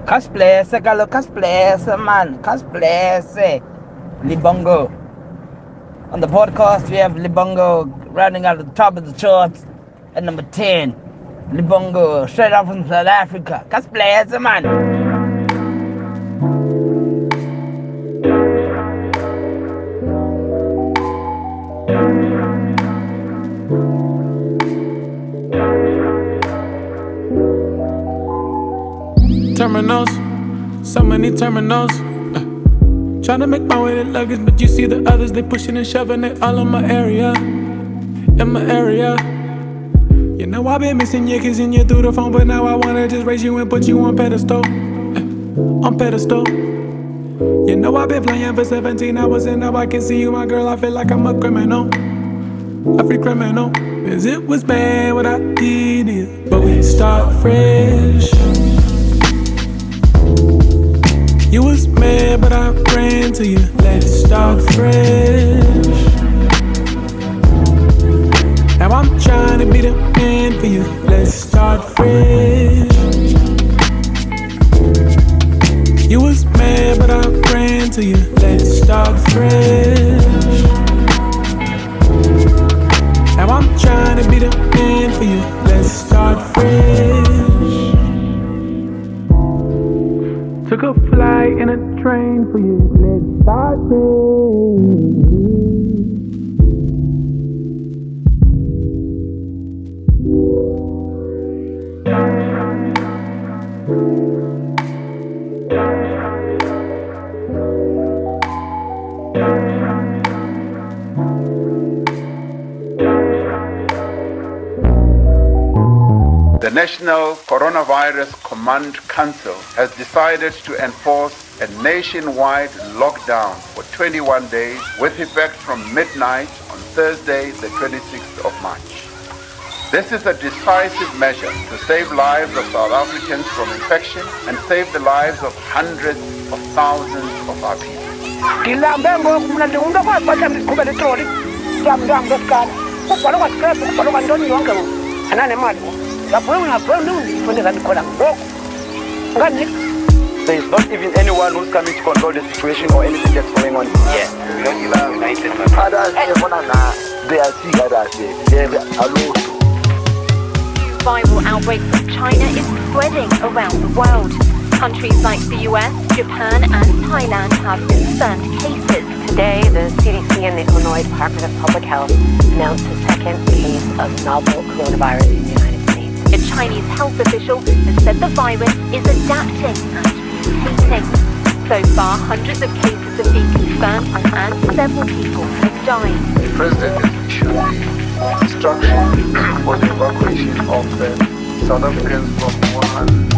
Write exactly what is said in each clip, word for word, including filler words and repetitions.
Cosplace, galo cosplace, man. Cosplace. Libongo. On the podcast, we have Libongo rounding out the top of the charts at number ten. Libongo, straight out from South Africa. Cosplace, man. Terminals, so many terminals. Uh, trying to make my way to luggage, but you see the others, they pushing and shoving it all in my area. In my area. You know I've been missing you, kissing you through the phone, but now I wanna just raise you and put you on pedestal. Uh, on pedestal. You know I've been playing for seventeen hours and now I can see you, my girl. I feel like I'm a criminal. A free criminal. Cause it was bad what I did, but we start fresh. You was mad, but I ran to you. Let's start fresh. Now I'm trying to be the man for you. Let's start fresh. You was mad, but I ran to you. Let's start fresh. Now I'm trying to be the man for you. Let's start fresh. Took a flight in a train for you. Let's start fresh. The National Coronavirus Command Council has decided to enforce a nationwide lockdown for twenty-one days with effect from midnight on Thursday, the twenty-sixth of March. This is a decisive measure to save lives of South Africans from infection and save the lives of hundreds of thousands of our people. There is not even anyone who's coming to control the situation or anything that's going on here. We don't give up united. Others, they are sick, others, they are alone. Viral outbreak from China is spreading around the world. Countries like the U S, Japan and Thailand have confirmed cases. Today, the C D C and the Illinois Department of Public Health announced a second case of novel coronavirus in the United States. A Chinese health official has said the virus is adapting and mutating. So far, hundreds of cases have been confirmed and several people have died. The president has issued the instruction for the evacuation of the South Africans from Wuhan.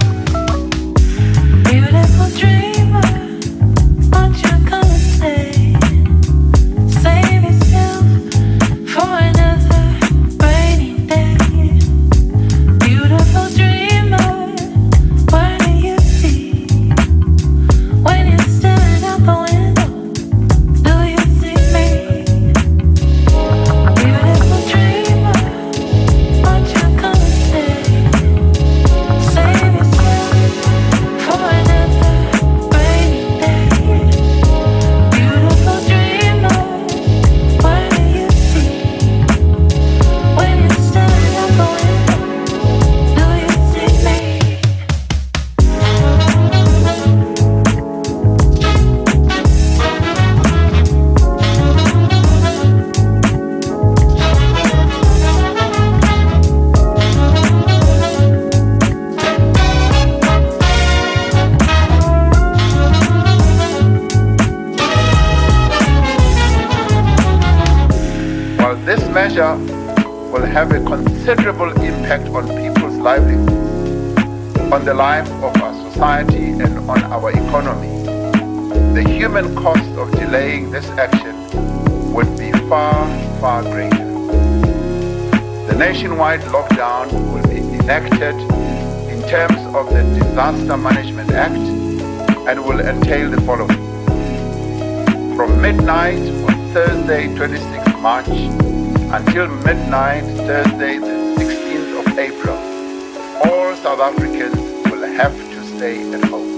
Beautiful dreamer, won't you come and stay? Save yourself for another rainy day. Beautiful dreamer, what do you see? When you're staring out the window, do you see me? Beautiful dreamer, won't you come and stay? Save yourself for another rainy day. Beautiful dreamer, what do you see? When you're staring out the window, do you see me? While this measure will have a considerable impact on people's livelihoods, on the life of our society and on our economy, the human cost of delaying this action would be far, far greater. The nationwide lockdown will be enacted in terms of the Disaster Management Act and will entail the following. From midnight on Thursday, twenty-sixth of March until midnight Thursday, the sixteenth of April, all South Africans will have to stay at home.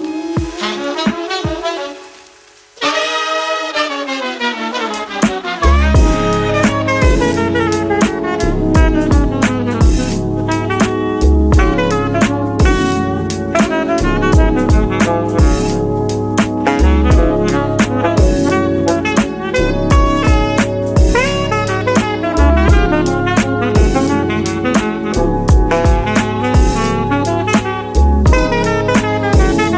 Thank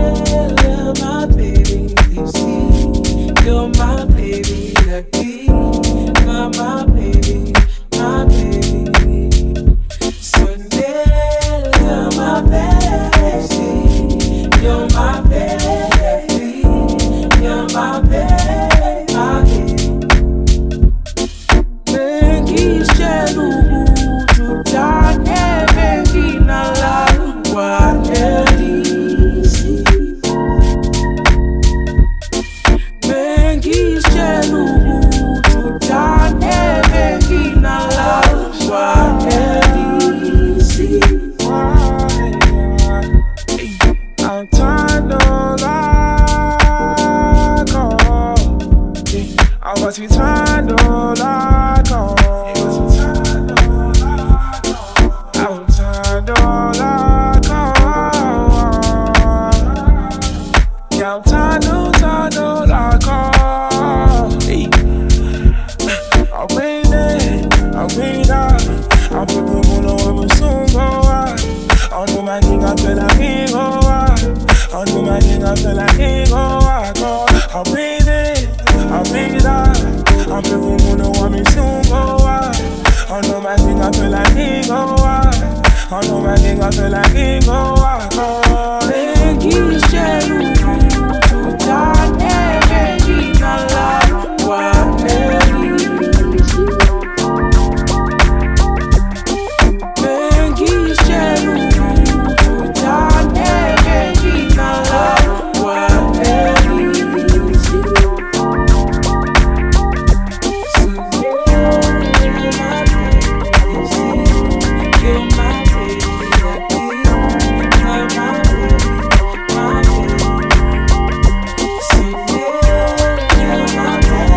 you're my baby, you see. You're my baby, lucky. You're my baby, my baby. Sunday, you're my baby. You're my baby. You're my baby, my baby. Bengi shelu tutane, bengi nalalu kwa elisi. Bengi shelu tutane, bengi nalalu kwa elisi. I'm tired of like oh, I was tired of like oh, I'm tired of like oh, yeah, I'm tired of tired of like oh, hey. I'm waiting, I'm waiting, I'm people who know I'm soon go out. I do my thing, I feel like he go out. I do my thing, I feel like he go out. I'm breathing, I'm breathing out. I'm people who know I'm soon go out. I do my thing, I feel like he go out. I do my thing, I feel like he go out. Bengi shelu tutane, bengi nalalu kwa elisi. Bengi shelu tutane, bengi nalalu kwa elisi. You're my baby, you're my baby, my baby. Sunday, you're my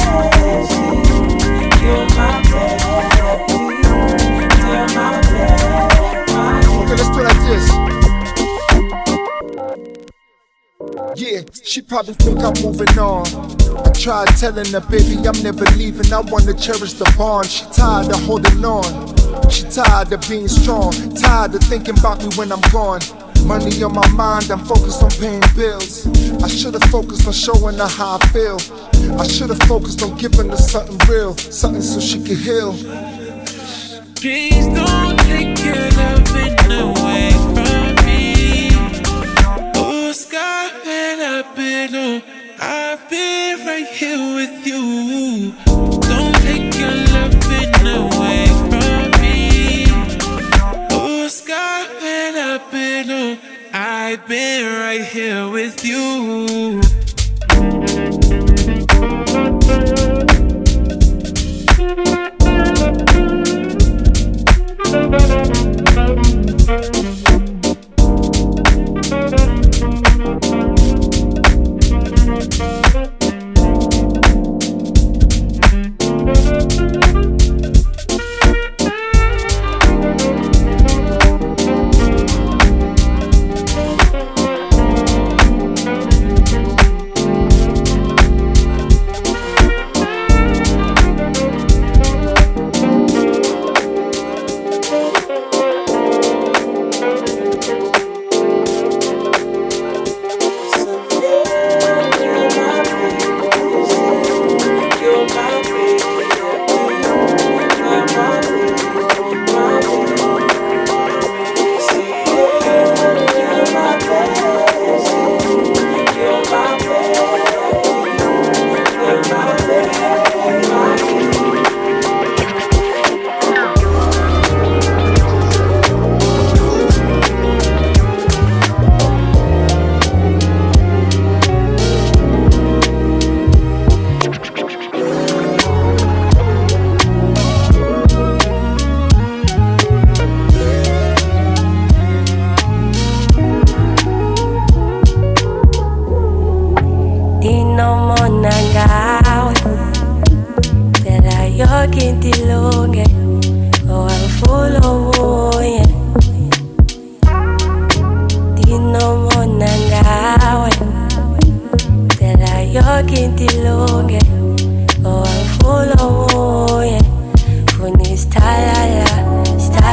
baby, you're my baby, you're my baby, my baby. Okay, let's do it like this. Yeah, she probably think I'm moving on. I tried telling her, baby, I'm never leaving. I wanna cherish the bond. She tired of holding on. She tired of being strong. Tired of thinking about me when I'm gone. Money on my mind, I'm focused on paying bills. I should've focused on showing her how I feel. I should've focused on giving her something real, something so she could heal. Please don't take your loving away from me. Oh, sky and I've been on, I've been right here with you. Don't take your loving away from me. Oh, sky and I've been on, I've been right here with you.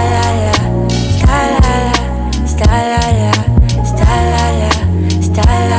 Style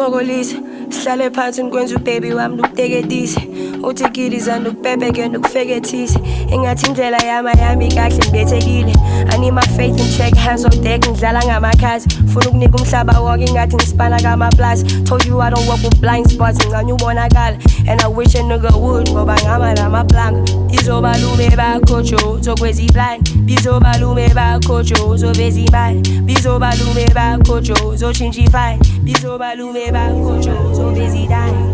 uncokolise sihlale phansi nikwenza ubaby wami lukuteketise uthi kiliza nokubhebheke nokufekethise engathi indlela yama yami kahle ngibethekile I need my faith in check hands on deck ngidlala ngamakhazi funa ukunika umhlaba wonke ingathi ngisipana kamaplaza told you I don't walk with blind spots ngicanye ubonakala and I wish a nigga would ngoba ngama namaplanga bizobalume bakho jo zokweza iplan bizobalume bakho jo zoveza imali bizobalume bakho jo zochinja ifine bizobalume bakho jo zoveza idani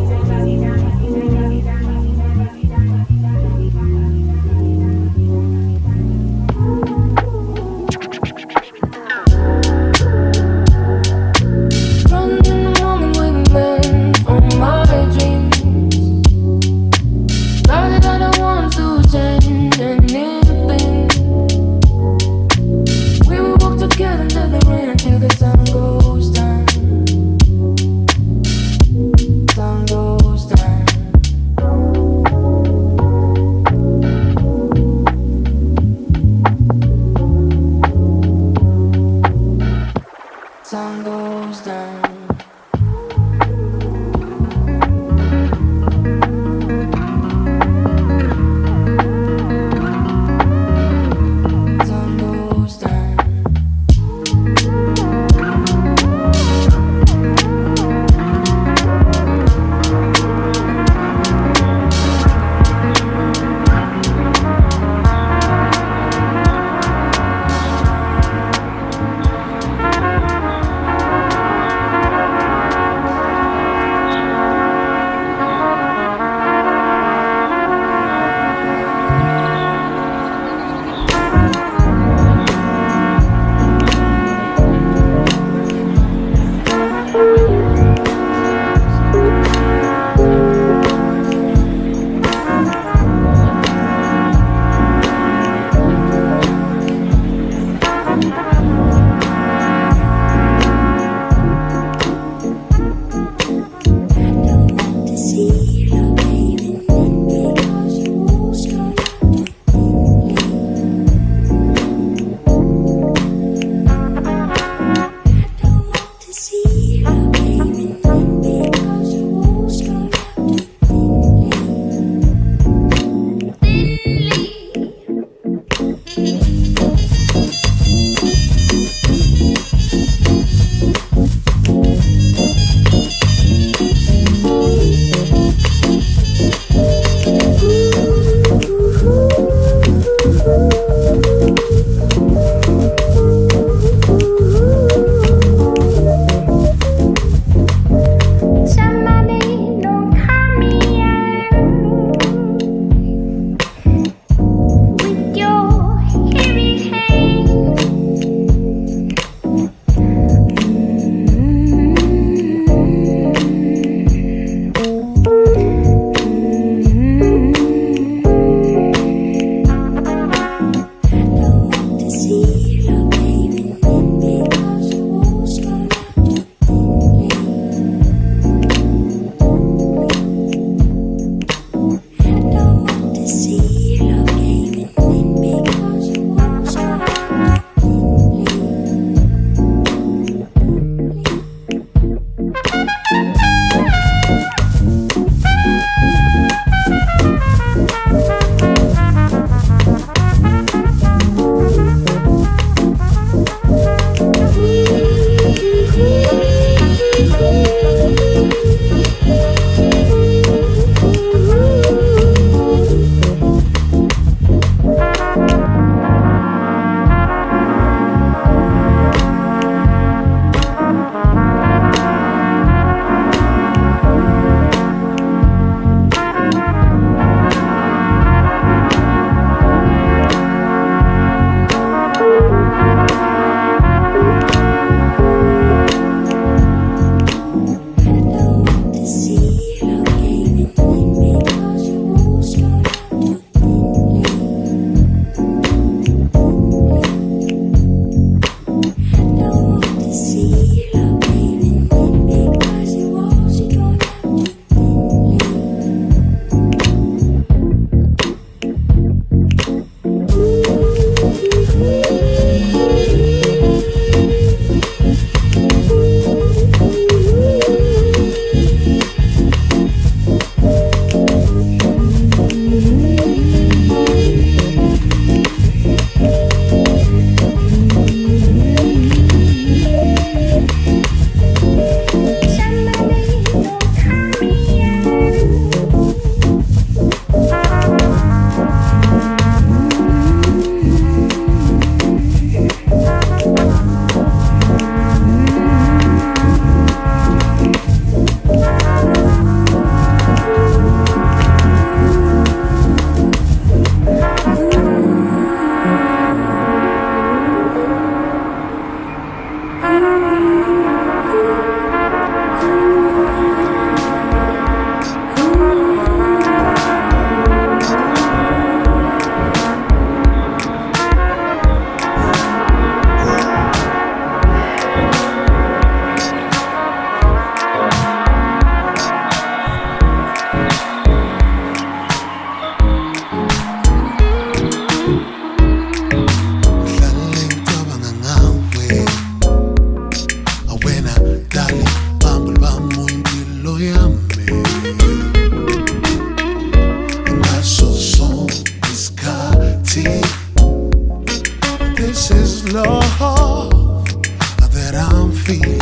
feeling.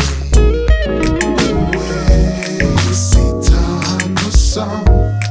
Sithando sami.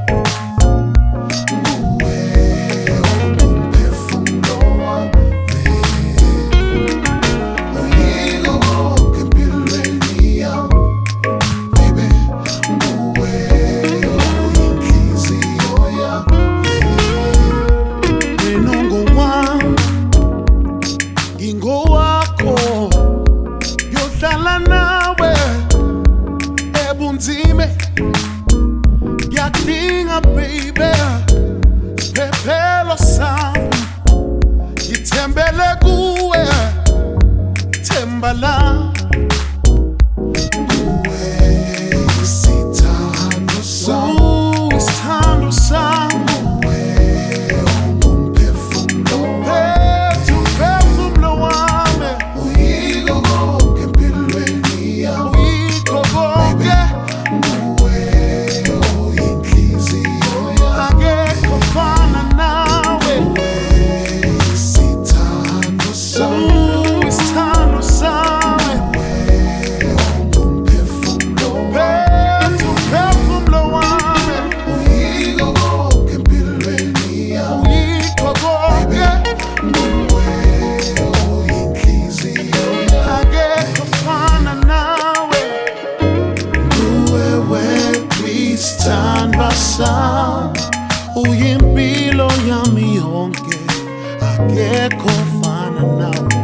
Uyimpilo yami yonke akekho fana nawe.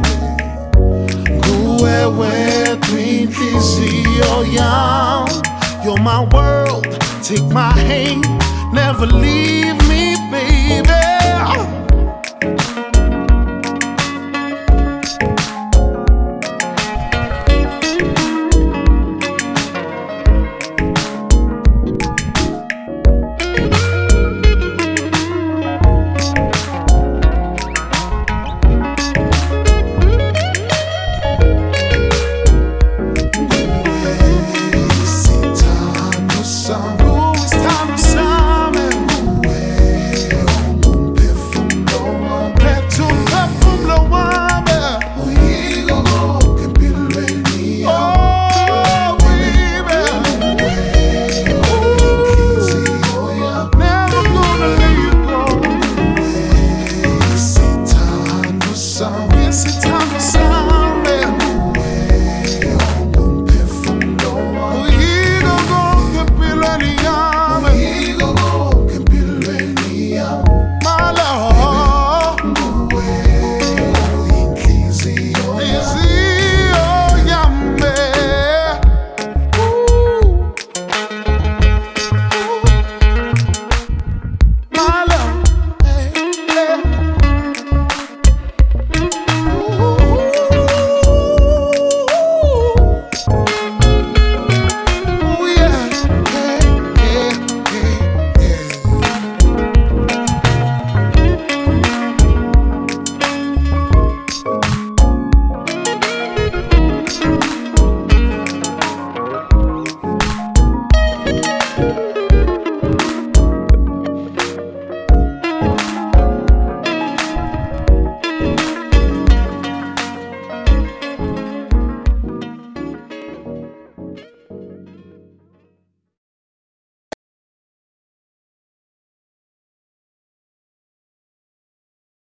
Nguwe wedwa inhliziyo yami. You're my world, take my hand, never leave me, baby.